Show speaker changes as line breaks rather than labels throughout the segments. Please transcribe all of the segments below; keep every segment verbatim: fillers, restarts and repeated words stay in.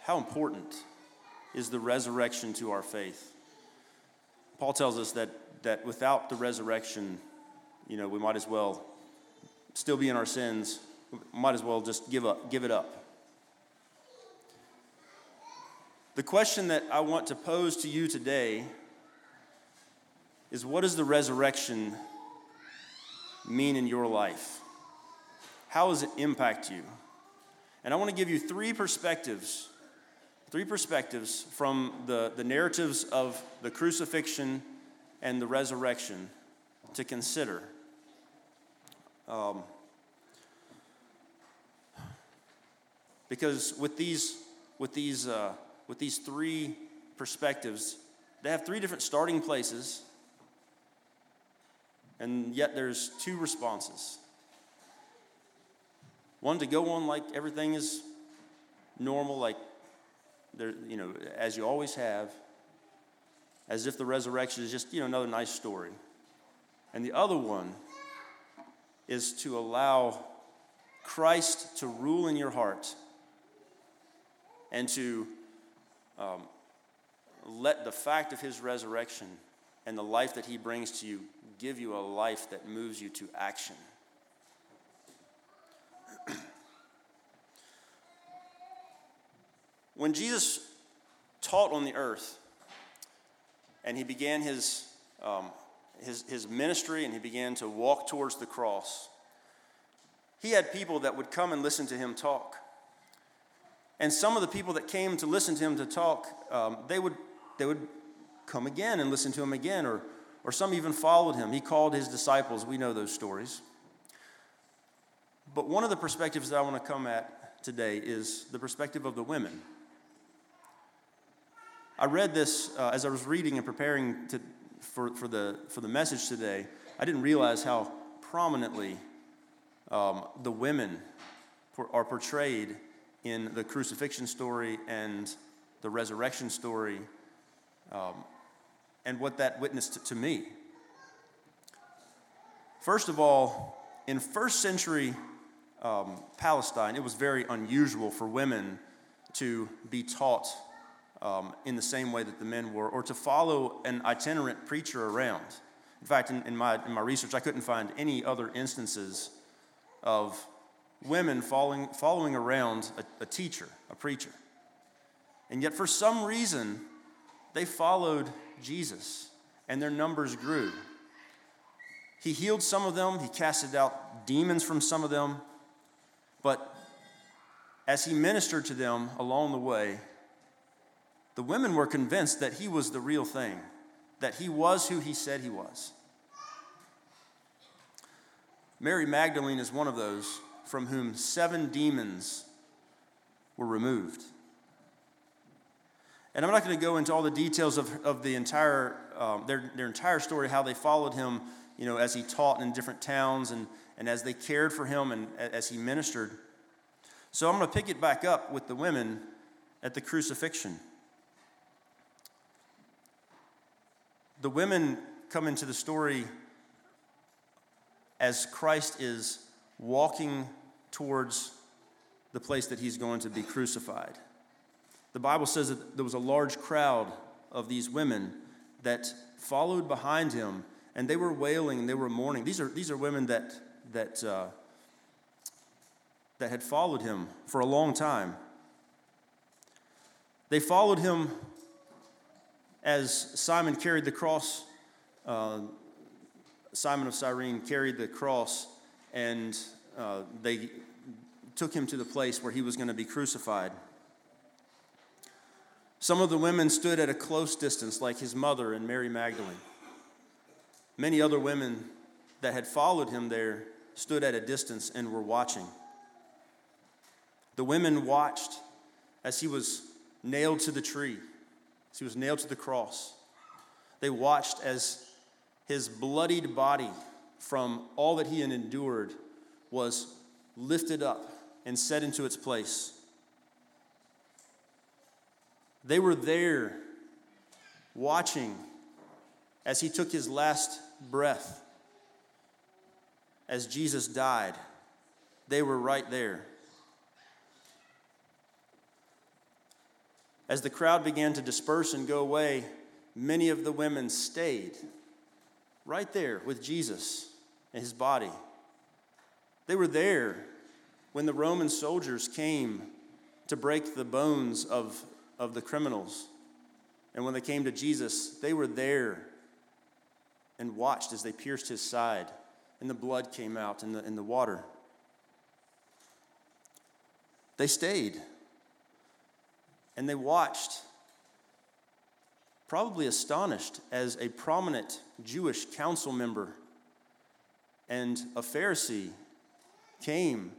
how important is the resurrection to our faith? Paul tells us that that without the resurrection, you know, we might as well still be in our sins. We might as well just give up, give it up. The question that I want to pose to you today is, what does the resurrection mean in your life? How does it impact you? And I want to give you three perspectives, three perspectives from the, the narratives of the crucifixion and the resurrection to consider. Um, because with these, with these, uh, with these three perspectives, they have three different starting places, and yet there's two responses. One, to go on like everything is normal, like there, you know, as you always have, as if the resurrection is just, you know, another nice story. And the other one is to allow Christ to rule in your heart and to um, let the fact of his resurrection and the life that he brings to you give you a life that moves you to action. When Jesus taught on the earth and he began his, um, his, his ministry and he began to walk towards the cross, he had people that would come and listen to him talk. And some of the people that came to listen to him to talk, um, they would they would come again and listen to him again, or or some even followed him. He called his disciples. We know those stories. But one of the perspectives that I want to come at today is the perspective of the women. I read this uh, as I was reading and preparing to, for, for, the, for the message today. I didn't realize how prominently um, the women for, are portrayed in the crucifixion story and the resurrection story, um, and what that witnessed to, to me. First of all, in first century um, Palestine, it was very unusual for women to be taught um, in the same way that the men were, or to follow an itinerant preacher around. In fact, in, in my in my research, I couldn't find any other instances of women following following around a, a teacher, a preacher. And yet, for some reason, they followed Jesus, and their numbers grew. He healed some of them. He casted out demons from some of them. But as he ministered to them along the way, the women were convinced that he was the real thing, that he was who he said he was. Mary Magdalene is one of those from whom seven demons were removed. And I'm not going to go into all the details of, of the entire um, their their entire story, how they followed him, you know, as he taught in different towns and, and as they cared for him and as he ministered. So I'm going to pick it back up with the women at the crucifixion. The women come into the story as Christ is walking towards the place that he's going to be crucified. The Bible says that there was a large crowd of these women that followed behind him, and they were wailing and they were mourning. These are these are women that that uh, that had followed him for a long time. They followed him as Simon carried the cross. Uh, Simon of Cyrene carried the cross, and uh, they took him to the place where he was going to be crucified. Some of the women stood at a close distance, like his mother and Mary Magdalene. Many other women that had followed him there stood at a distance and were watching. The women watched as he was nailed to the tree, as he was nailed to the cross. They watched as his bloodied body from all that he had endured was lifted up and set into its place. They were there watching as he took his last breath, as Jesus died. They were right there. As the crowd began to disperse and go away, many of the women stayed right there with Jesus and his body. They were there when the Roman soldiers came to break the bones of, of the criminals. And when they came to Jesus, they were there and watched as they pierced his side, and the blood came out in the, in the water. They stayed, and they watched, probably astonished, as a prominent Jewish council member and a Pharisee came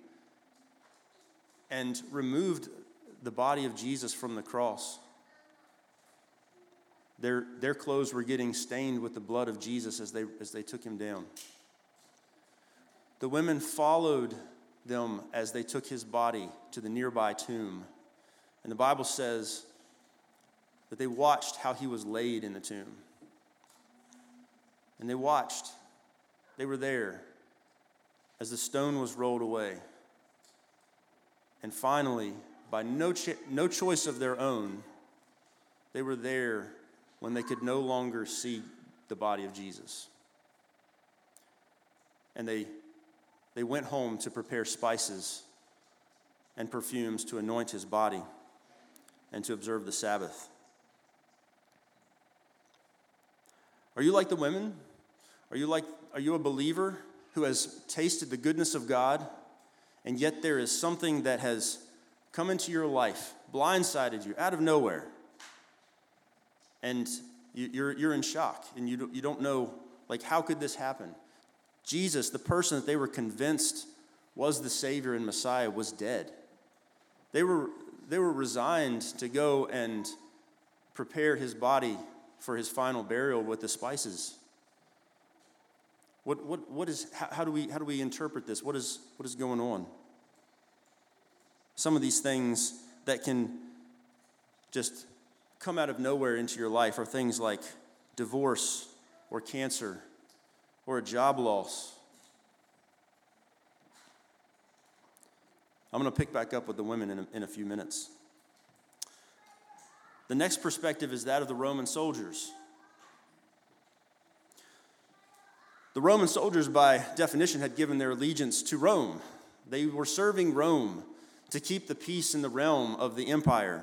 and removed the body of Jesus from the cross. Their, their clothes were getting stained with the blood of Jesus as they, as they took him down. The women followed them as they took his body to the nearby tomb. And the Bible says that they watched how he was laid in the tomb. And they watched. They were there as the stone was rolled away. And finally, by no, cho- no choice of their own, they were there when they could no longer see the body of Jesus. And they, they went home to prepare spices and perfumes to anoint his body and to observe the Sabbath. Are you like the women? Are you like, are you a believer who has tasted the goodness of God, and yet there is something that has come into your life, blindsided you out of nowhere, and you, you're you're in shock, and you don't, you don't know, like, how could this happen? Jesus, the person that they were convinced was the Savior and Messiah, was dead. They were they were resigned to go and prepare his body for his final burial with the spices. What what what is how, how do we how do we interpret this? What is what is going on? Some of these things that can just come out of nowhere into your life are things like divorce or cancer or a job loss. I'm going to pick back up with the women in a, in a few minutes. The next perspective is that of the Roman soldiers. The Roman soldiers, by definition, had given their allegiance to Rome. They were serving Rome to keep the peace in the realm of the empire.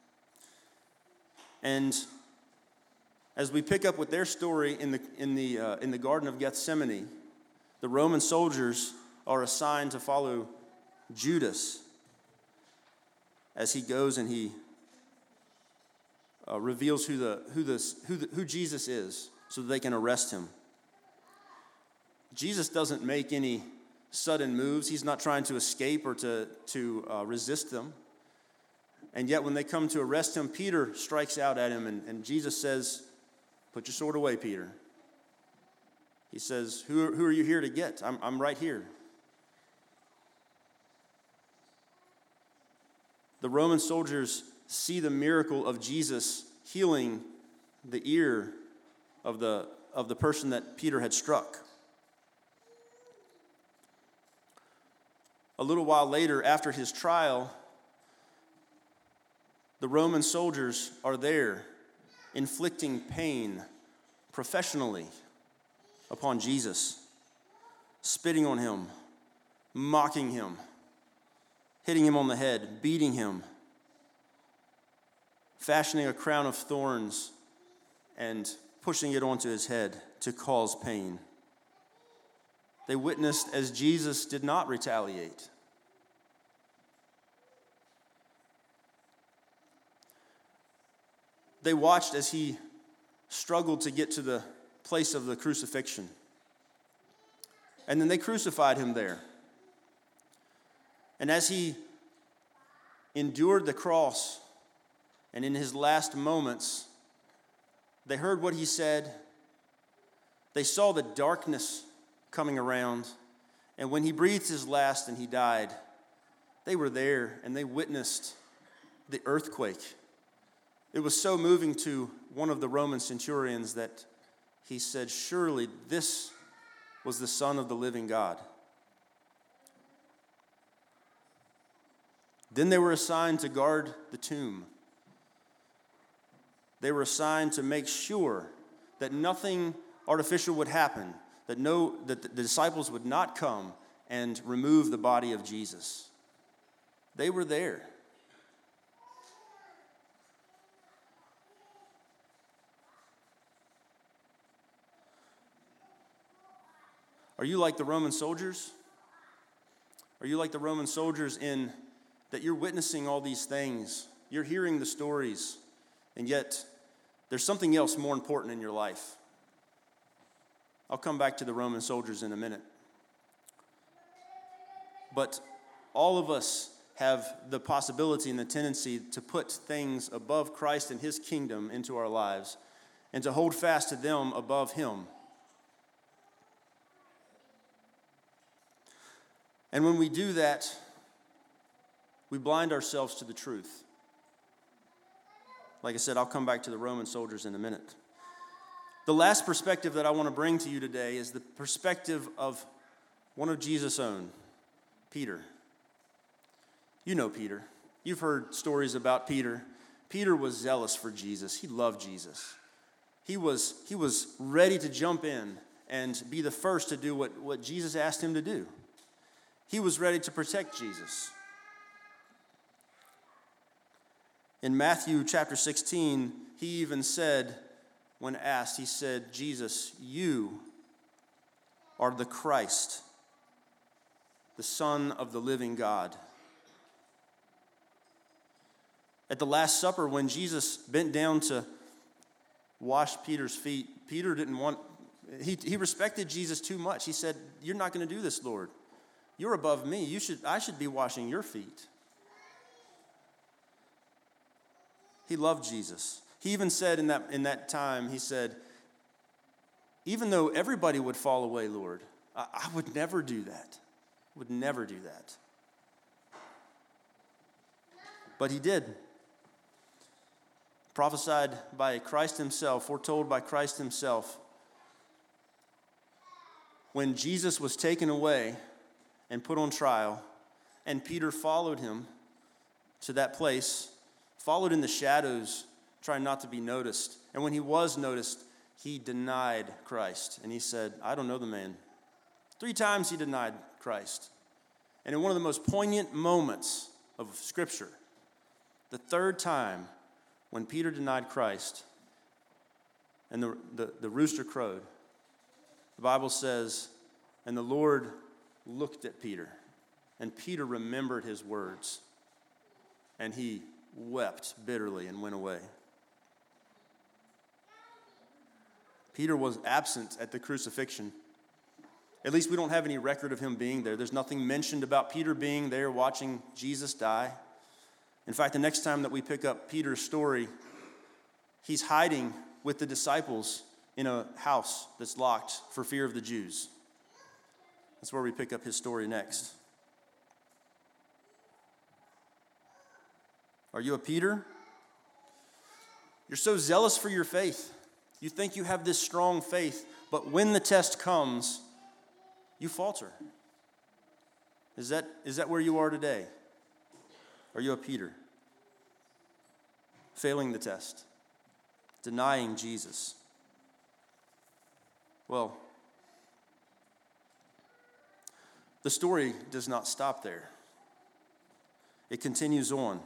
And as we pick up with their story in the in the uh, in the Garden of Gethsemane, the Roman soldiers are assigned to follow Judas as he goes and he uh, reveals who the who this who the, who Jesus is, so that they can arrest him. Jesus doesn't make any sudden moves. He's not trying to escape or to to uh, resist them. And yet when they come to arrest him, Peter strikes out at him, and, and Jesus says, "Put your sword away, Peter." He says, who, who are you here to get? I'm, I'm right here. The Roman soldiers see the miracle of Jesus healing the ear of the, of the person that Peter had struck. A little while later, after his trial, the Roman soldiers are there inflicting pain professionally upon Jesus, spitting on him, mocking him, hitting him on the head, beating him, fashioning a crown of thorns and pushing it onto his head to cause pain. They witnessed as Jesus did not retaliate. They watched as he struggled to get to the place of the crucifixion. And then they crucified him there. And as he endured the cross, and in his last moments, they heard what he said. They saw the darkness coming around. And when he breathed his last and he died, they were there and they witnessed the earthquake. It was so moving to one of the Roman centurions that he said, "Surely this was the Son of the living God." Then they were assigned to guard the tomb. They were assigned to make sure that nothing artificial would happen, that no that the disciples would not come and remove the body of Jesus. They were there. Are you like the Roman soldiers? Are you like the Roman soldiers in that you're witnessing all these things, you're hearing the stories, and yet there's something else more important in your life? I'll come back to the Roman soldiers in a minute. But all of us have the possibility and the tendency to put things above Christ and his kingdom into our lives and to hold fast to them above him. And when we do that, we blind ourselves to the truth. Like I said, I'll come back to the Roman soldiers in a minute. The last perspective that I want to bring to you today is the perspective of one of Jesus' own, Peter. You know Peter. You've heard stories about Peter. Peter was zealous for Jesus. He loved Jesus. He was, he was ready to jump in and be the first to do what, what Jesus asked him to do. He was ready to protect Jesus. In Matthew chapter sixteen, he even said, when asked, he said, Jesus, you are the Christ, the Son of the living God. At the Last Supper, when Jesus bent down to wash Peter's feet, Peter didn't want, he, he respected Jesus too much. He said, you're not going to do this, Lord. You're above me. You should, I should be washing your feet. He loved Jesus. He even said in that, in that time, he said, even though everybody would fall away, Lord, I, I would never do that. Would never do that. But he did. Prophesied by Christ himself, foretold by Christ himself. When Jesus was taken away and put on trial, and Peter followed him to that place, followed in the shadows, trying not to be noticed. And when he was noticed, he denied Christ. And he said, I don't know the man. Three times he denied Christ. And in one of the most poignant moments of Scripture, the third time when Peter denied Christ and the, the, the rooster crowed, the Bible says, and the Lord looked at Peter, and Peter remembered his words, and he wept bitterly and went away. Peter was absent at the crucifixion. At least we don't have any record of him being there. There's nothing mentioned about Peter being there watching Jesus die. In fact, the next time that we pick up Peter's story, he's hiding with the disciples in a house that's locked for fear of the Jews. That's where we pick up his story next. Are you a Peter? You're so zealous for your faith. You think you have this strong faith, but when the test comes, you falter. Is that, is that where you are today? Are you a Peter? Failing the test, denying Jesus. Well, the story does not stop there. It continues on.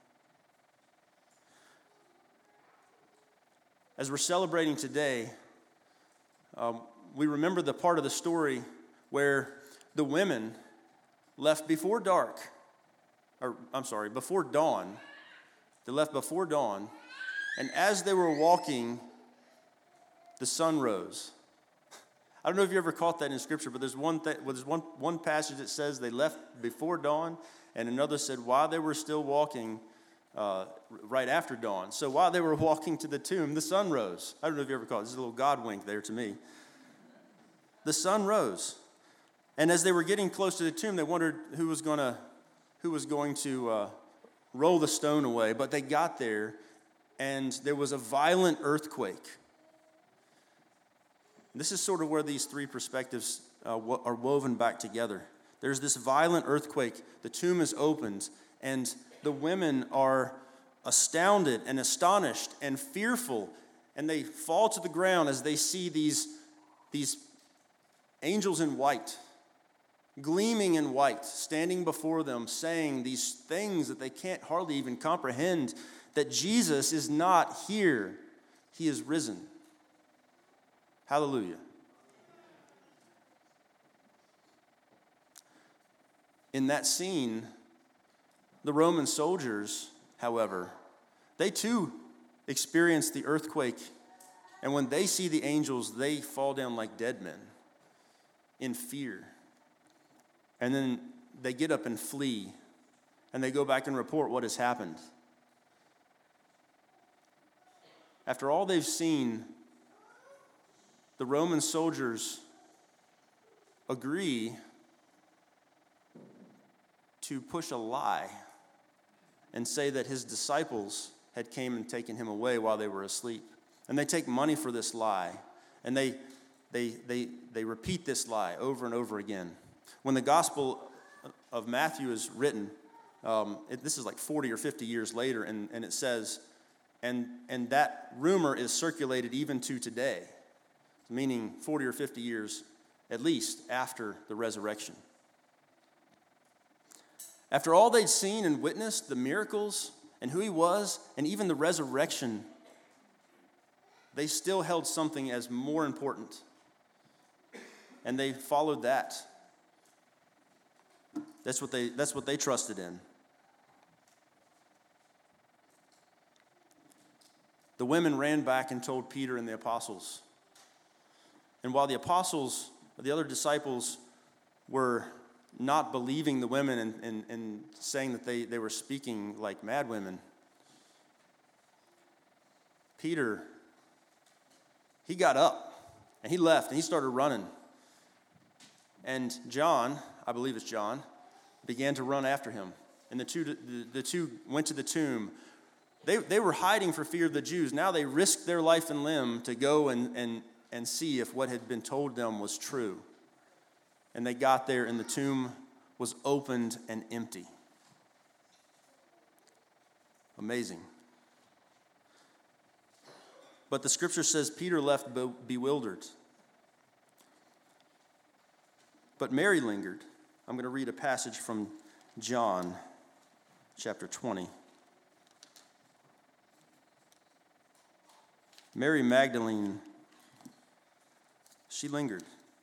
As we're celebrating today, um, we remember the part of the story where the women left before dark, or I'm sorry, before dawn. They left before dawn, and as they were walking, the sun rose. I don't know if you ever caught that in Scripture, but there's one th- well, there's one one passage that says they left before dawn, and another said while they were still walking, uh, right after dawn. So while they were walking to the tomb, the sun rose. I don't know if you ever caught it. There's a little God wink there to me. The sun rose, and as they were getting close to the tomb, they wondered who was gonna who was going to uh, roll the stone away. But they got there, and there was a violent earthquake. This is sort of where these three perspectives uh, wo- are woven back together. There's this violent earthquake. The tomb is opened, and the women are astounded and astonished and fearful, and they fall to the ground as they see these, these angels in white, gleaming in white, standing before them, saying these things that they can't hardly even comprehend, that Jesus is not here, he is risen. Hallelujah. In that scene, the Roman soldiers, however, they too experience the earthquake, and when they see the angels, they fall down like dead men in fear. And then they get up and flee, and they go back and report what has happened. After all they've seen, the Roman soldiers agree to push a lie and say that his disciples had came and taken him away while they were asleep. And they take money for this lie, and they they they they repeat this lie over and over again. When the Gospel of Matthew is written, um, it, this is like forty or fifty years later, and, and it says, and and that rumor is circulated even to today, meaning forty or fifty years at least after the resurrection. After all they'd seen and witnessed, the miracles and who he was, and even the resurrection, they still held something as more important. And they followed that. That's what they, that's what they trusted in. The women ran back and told Peter and the apostles. And while the apostles, the other disciples, were not believing the women and, and, and saying that they, they were speaking like mad women, Peter, he got up and he left and he started running. And John, I believe it's John, began to run after him. And the two, the, the two went to the tomb. They, they were hiding for fear of the Jews. Now they risked their life and limb to go and, and, and see if what had been told them was true. And they got there, and the tomb was opened and empty. Amazing. But the scripture says Peter left bewildered. But Mary lingered. I'm going to read a passage from John chapter twenty. Mary Magdalene, she lingered.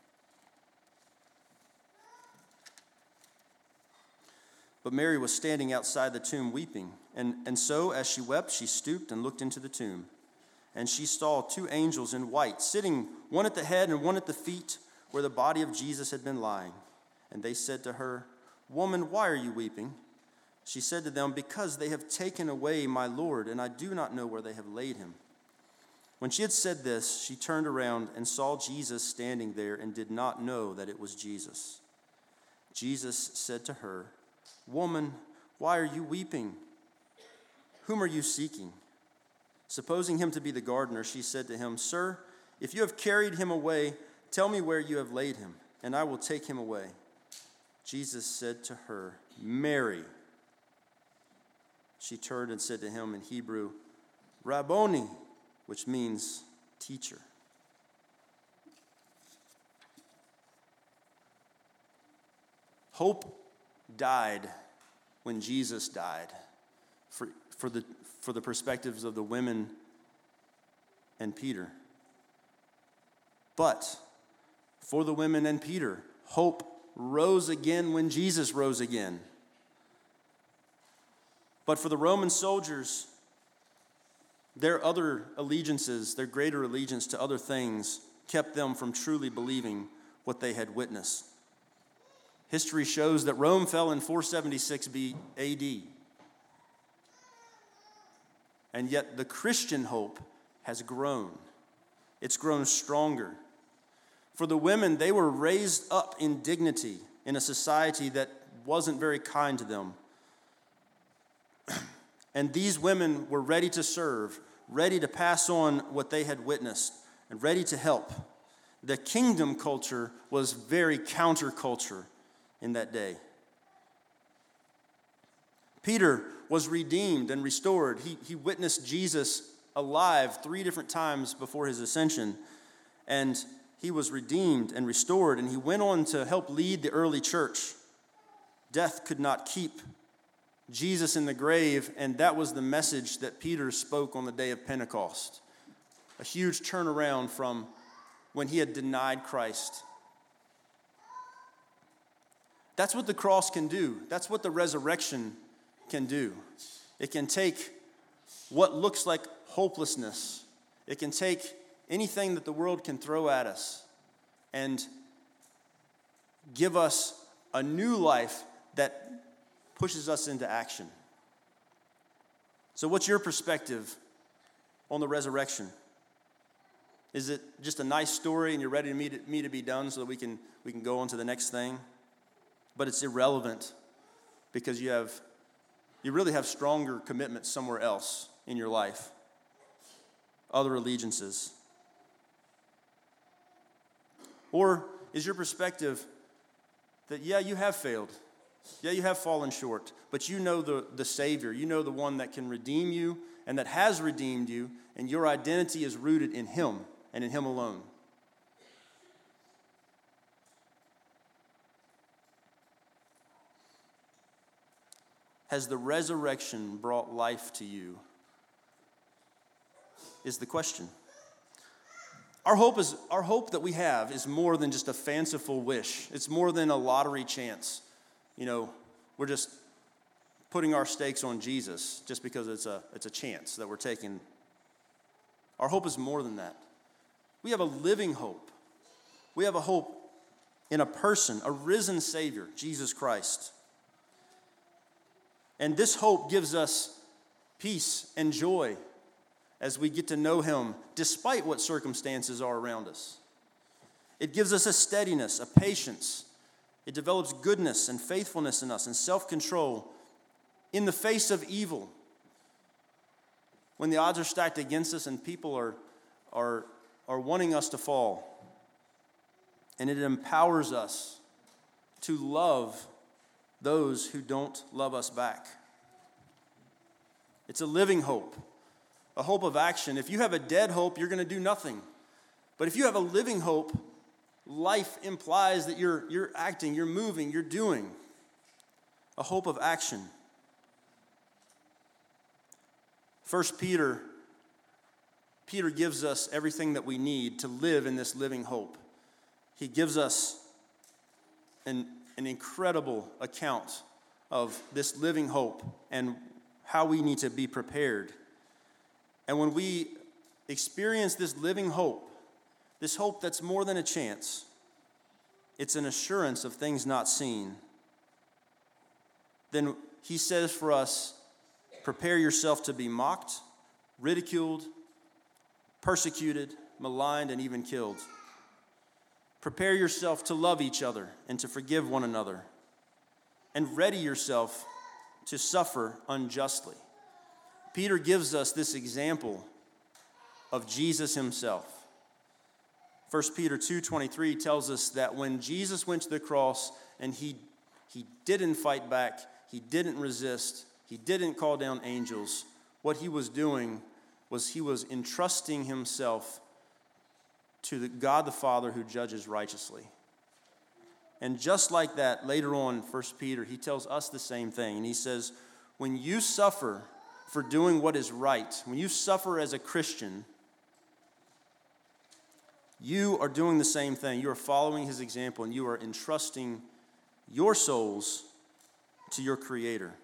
But Mary was standing outside the tomb weeping. And, and so as she wept, she stooped and looked into the tomb. And she saw two angels in white, sitting one at the head and one at the feet, where the body of Jesus had been lying. And they said to her, "Woman, why are you weeping?" She said to them, "Because they have taken away my Lord, and I do not know where they have laid him." When she had said this, she turned around and saw Jesus standing there and did not know that it was Jesus. Jesus said to her, "Woman, why are you weeping? Whom are you seeking?" Supposing him to be the gardener, she said to him, "Sir, if you have carried him away, tell me where you have laid him, and I will take him away." Jesus said to her, "Mary." She turned and said to him in Hebrew, "Rabboni," which means teacher. Hope died when Jesus died, for, for, the, for the perspectives of the women and Peter. But for the women and Peter, hope rose again when Jesus rose again. But for the Roman soldiers, their other allegiances, their greater allegiance to other things, kept them from truly believing what they had witnessed. History shows that Rome fell in four seventy-six A D. And yet the Christian hope has grown. It's grown stronger. For the women, they were raised up in dignity in a society that wasn't very kind to them. And these women were ready to serve, ready to pass on what they had witnessed, and ready to help. The kingdom culture was very counterculture in that day. Peter was redeemed and restored. He, he witnessed Jesus alive three different times before his ascension, and he was redeemed and restored, and he went on to help lead the early church. Death could not keep Jesus in the grave, and that was the message that Peter spoke on the day of Pentecost. A huge turnaround from when he had denied Christ. That's what the cross can do. That's what the resurrection can do. It can take what looks like hopelessness. It can take anything that the world can throw at us and give us a new life that pushes us into action. So what's your perspective on the resurrection? Is it just a nice story and you're ready to me to, me to be done so that we can we can go on to the next thing? But it's irrelevant because you have you really have stronger commitments somewhere else in your life, other allegiances. Or is your perspective that, yeah, you have failed. Yeah, you have fallen short, but you know the, the Savior. You know the one that can redeem you and that has redeemed you, and your identity is rooted in Him and in Him alone. Has the resurrection brought life to you? Is the question. Our hope is our hope that we have is more than just a fanciful wish. It's more than a lottery chance. You know, we're just putting our stakes on Jesus just because it's a it's a chance that we're taking. Our hope is more than that. We have a living hope. We have a hope in a person, a risen Savior, Jesus Christ. And this hope gives us peace and joy as we get to know Him despite what circumstances are around us. It gives us a steadiness, a patience. It develops goodness and faithfulness in us and self-control in the face of evil. When the odds are stacked against us and people are, are, are wanting us to fall. And it empowers us to love those who don't love us back. It's a living hope, a hope of action. If you have a dead hope, you're going to do nothing. But if you have a living hope, life implies that you're, you're acting, you're moving, you're doing. A hope of action. First Peter, Peter gives us everything that we need to live in this living hope. He gives us an, an incredible account of this living hope and how we need to be prepared. And when we experience this living hope, this hope that's more than a chance, it's an assurance of things not seen, then he says for us, prepare yourself to be mocked, ridiculed, persecuted, maligned, and even killed. Prepare yourself to love each other and to forgive one another, and ready yourself to suffer unjustly. Peter gives us this example of Jesus himself. First Peter two twenty-three tells us that when Jesus went to the cross and he, he didn't fight back, he didn't resist, he didn't call down angels, what he was doing was he was entrusting himself to the God the Father who judges righteously. And just like that, later on in First Peter, he tells us the same thing. And he says, when you suffer for doing what is right, when you suffer as a Christian, you are doing the same thing. You are following his example, and you are entrusting your souls to your Creator.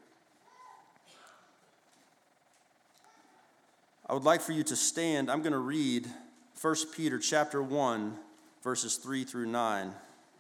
I would like for you to stand. I'm going to read First Peter chapter one, verses three through nine.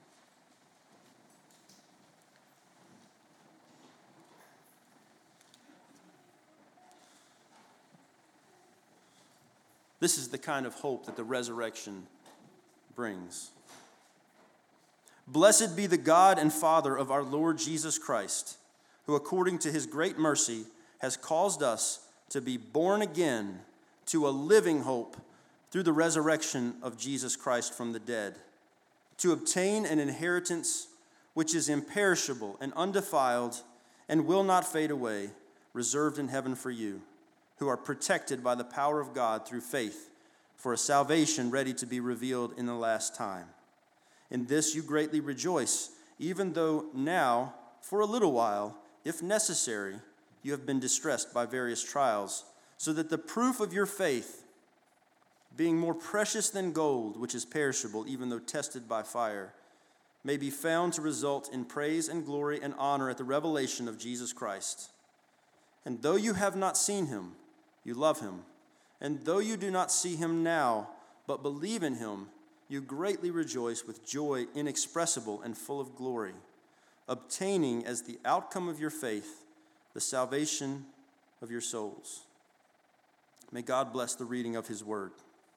This is the kind of hope that the resurrection brings. Blessed be the God and Father of our Lord Jesus Christ, who according to his great mercy has caused us to be born again to a living hope through the resurrection of Jesus Christ from the dead, to obtain an inheritance which is imperishable and undefiled and will not fade away, reserved in heaven for you, who are protected by the power of God through faith, for a salvation ready to be revealed in the last time. In this you greatly rejoice, even though now, for a little while, if necessary, you have been distressed by various trials, so that the proof of your faith, being more precious than gold, which is perishable, even though tested by fire, may be found to result in praise and glory and honor at the revelation of Jesus Christ. And though you have not seen him, you love him. And though you do not see him now, but believe in him, you greatly rejoice with joy inexpressible and full of glory, obtaining as the outcome of your faith the salvation of your souls. May God bless the reading of his word.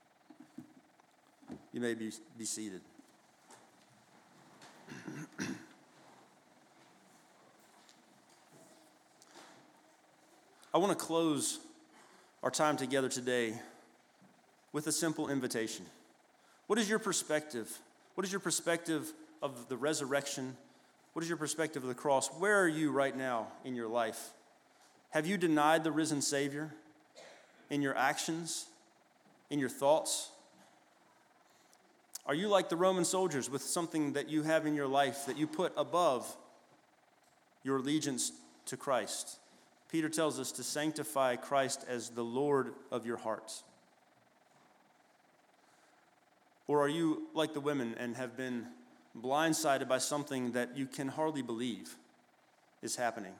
You may be, be seated. I want to close our time together today with a simple invitation. What is your perspective? What is your perspective of the resurrection? What is your perspective of the cross? Where are you right now in your life? Have you denied the risen Savior in your actions, in your thoughts? Are you like the Roman soldiers with something that you have in your life that you put above your allegiance to Christ? Peter tells us to sanctify Christ as the Lord of your hearts. Or are you like the women and have been blindsided by something that you can hardly believe is happening?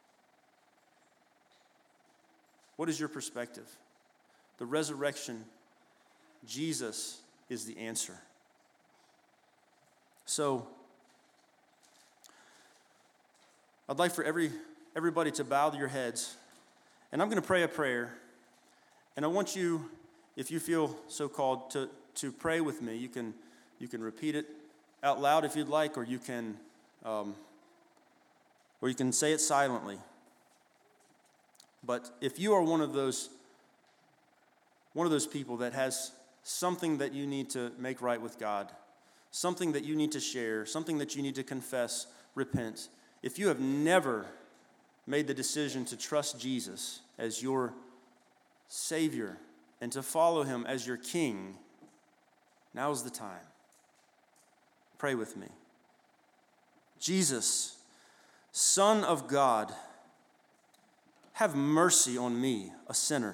What is your perspective? The resurrection, Jesus is the answer. So, I'd like for every everybody to bow your heads, and I'm going to pray a prayer, and I want you, if you feel so called, to, to pray with me. You can you can repeat it out loud if you'd like, or you can um, or you can say it silently. But if you are one of those one of those people that has something that you need to make right with God, something that you need to share, something that you need to confess, repent, if you have never made the decision to trust Jesus as your Savior and to follow him as your King, now's the time. Pray with me. Jesus, Son of God, have mercy on me, a sinner.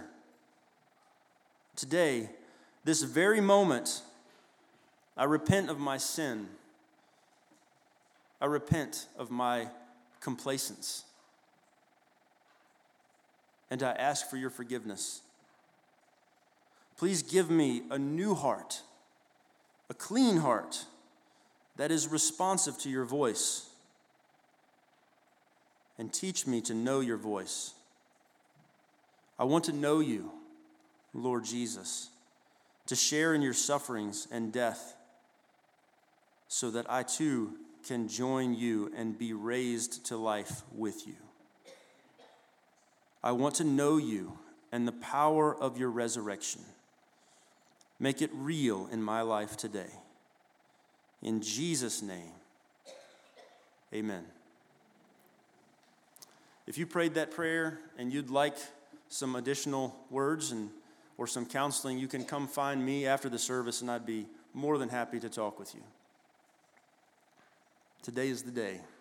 Today, this very moment, I repent of my sin. I repent of my complacence. And I ask for your forgiveness. Please give me a new heart, a clean heart that is responsive to your voice. And teach me to know your voice. I want to know you, Lord Jesus, to share in your sufferings and death, so that I too can join you and be raised to life with you. I want to know you and the power of your resurrection. Make it real in my life today. In Jesus' name, amen. If you prayed that prayer and you'd like some additional words and or some counseling, you can come find me after the service, and I'd be more than happy to talk with you. Today is the day.